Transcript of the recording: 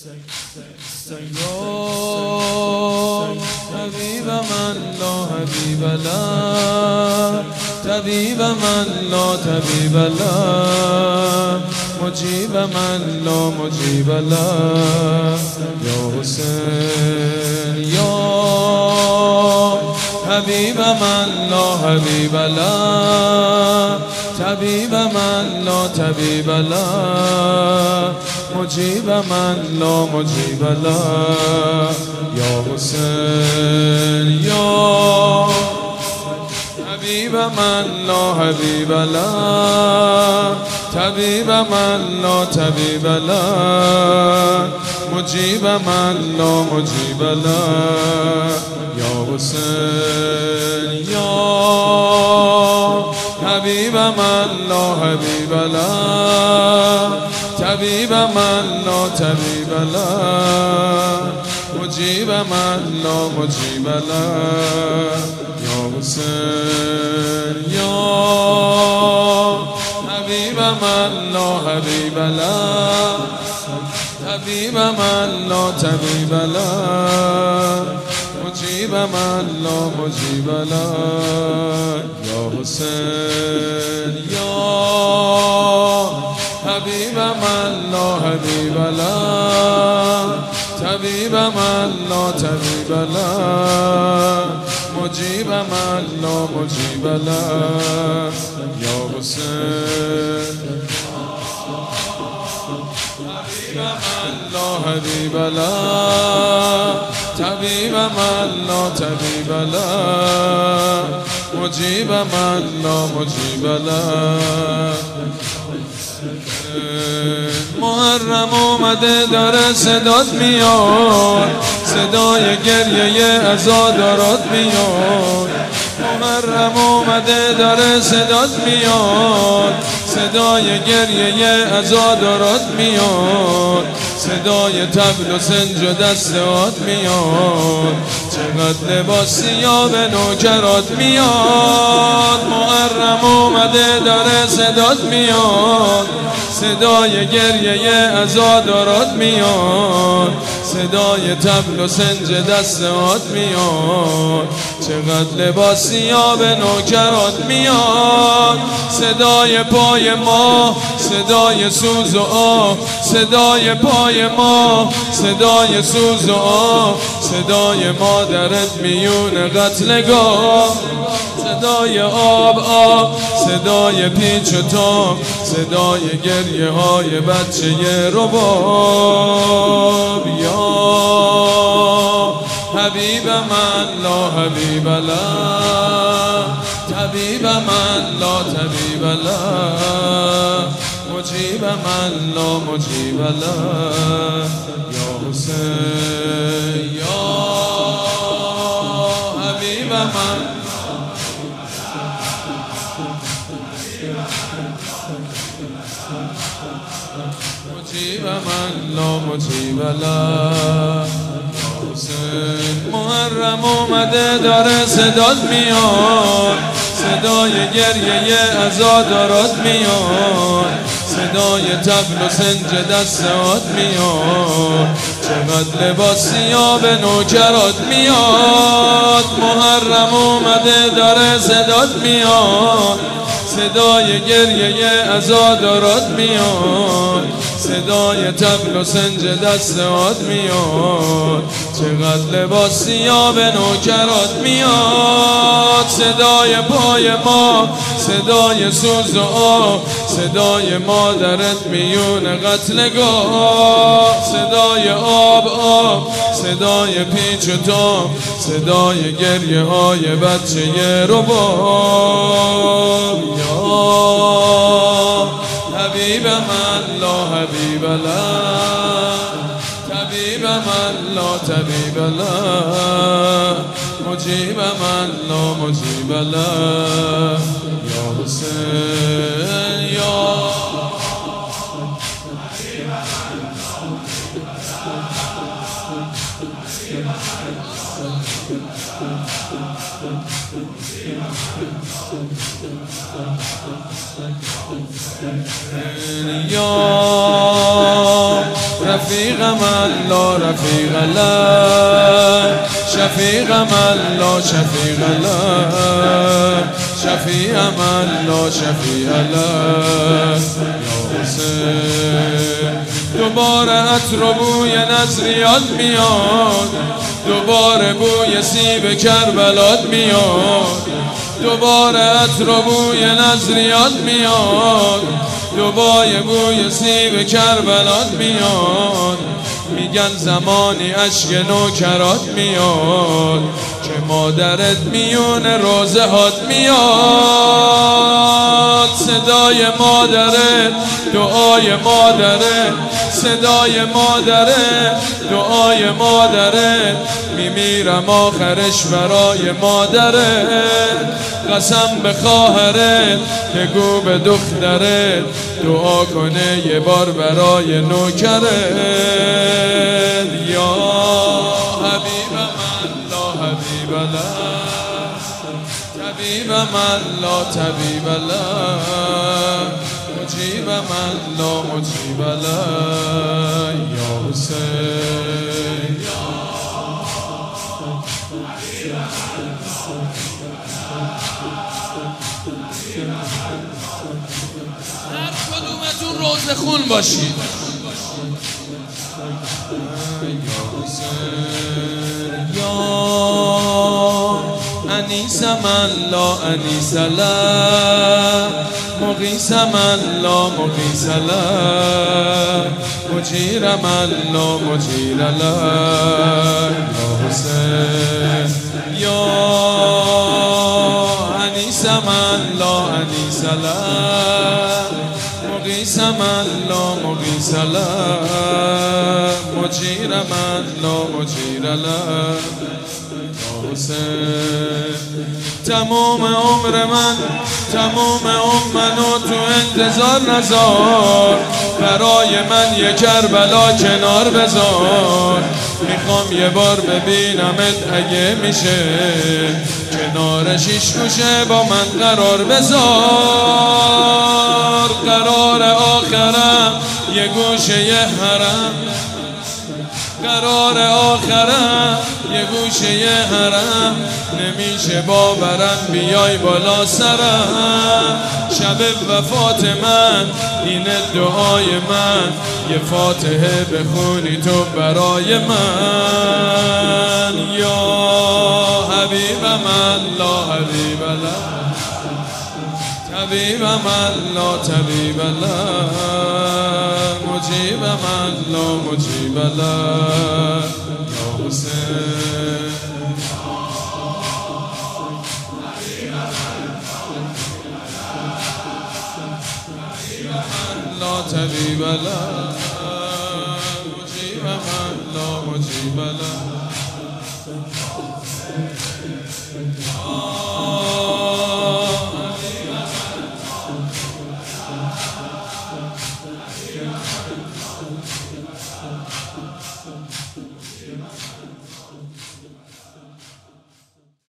حبیب من لا حبیب له، طبیب من لا طبیب له، مجیب من لا مجیب له. یا حسین یا حبیب من لا حبیب له، طبیب من لا طبیب له، مجیب من لا مجیب له. یا حسین یا حبیب من لا حبیب له، طبیب من لا طبیب له، مجیب من لا مجیب له. یا حسین یا حبیب من لا حبیب له، طبیب من لا طبیب له، مجیب من لا مجیب له. یا حسین یا حبیب من لا حبیب له، طبیب من لا طبیب له، مجیب من لا مجیب له. یا حسین یا حبیب من لا حبیب له، طبیب من لا طبیب له، مجیب من لا مجیب له. یا حسین حبیب من لا حبیب له، طبیب من لا طبیب له، مجیب من لا مجیب له. محرم اومده داره صدات میاد، صدای گریه عزادارات میاد. محرم اومده داره صدات میاد، صدای گریه عزادارات میاد، صدای طبل و سنج و دستات میاد. چقدر لباسی ها به نوکرات میاد. محرم اومده داره صدات میاد، صدای گریه عزادارات میاد، صدای طبل و سنج دستات میاد. چقدر لباسی ها به نوکرات میاد. صدای پای ما، صدای سوز و آه، صدای پای ما، صدای سوز و آه، صدای مادرت میون قتلگاه. صدای آب آب، صدای پیچ و تاب، صدای گریه های بچه رباب. یا حبیب من لا حبیب له، طبیب من لا طبیب له، مجیب من لا مجیب له. یا حسین یا حبیب من مجیب من لا مجیب له. حسین محرم اومده داره صدات میاد، صدای گریه عزادارات میاد، صدای طبل و سنج دستات میاد. چقدر لباسی ها به نوکرات میاد. محرم اومده داره صدات میاد، صدای گریه عزادارات میاد، صدای طبل و سنج دستات میاد. چقدر لباسی ها به نوکرات میاد. صدای پای ما، صدای سوز و آه، صدای مادرت میون قتلگاه. صدای آب آب، صدای پیچ و تاب، صدای گریه های بچه رباب. یا حبیب من لا حبیب له، طبیب من لا طبیب له، مجیب من لا مجیب له. یا حسین یا حبیب من لا یا رفیقم الله رفیق الله شفیقم الله شفیق الله شفیعم الله شفیع الله یا حسین دوباره عطر و بوی نظریات میاد دوباره بوی سیب کربلات میاد دوباره عطر و بوی نظریات میاد دوباره بوی سیب کربلات میاد میگن زمانی اشک نوکرات میاد که مادرت میون روزه هات میاد صدای مادرت دعای مادرت صدای مادرت دعای مادرت میمیرم آخرش برای مادرت قسم به خواهرت بگو به دخترت دعا کنه یه بار برای نوکرت یا حبیبم الله حبیب الله طبیبم الله طبیب الله مجیبم الله مجیب الله یا حسین هر کدومتون روزه خون باشید یا حسین یا انیسم الله انیس الله مغیثم الله مغیث الله مجیرم الله مجیر الله یا حسین یا انیسم الله انیس الله مغیثم الله مغیث الله مجیرم الله مجیر الله تمام عمر من تو انتظار نذار برای من یه کربلا کنار بذار میخوام یه بار ببینمت اگه میشه کنار شیش گوشه با من قرار بذار قرار آخرم یه گوشه یه حرم قرار آخرم یه گوشه یه حرم نمیشه باورم بیای بالا سرم شب وفات من اینه دعای من یه فاتحه بخونی تو برای من یا حبیبم الله حبیب الله طبیبم الله طبیب الله مجیبم الله مجیب الله یا حسین الله طبیب الله مجیبم الله مجیب الله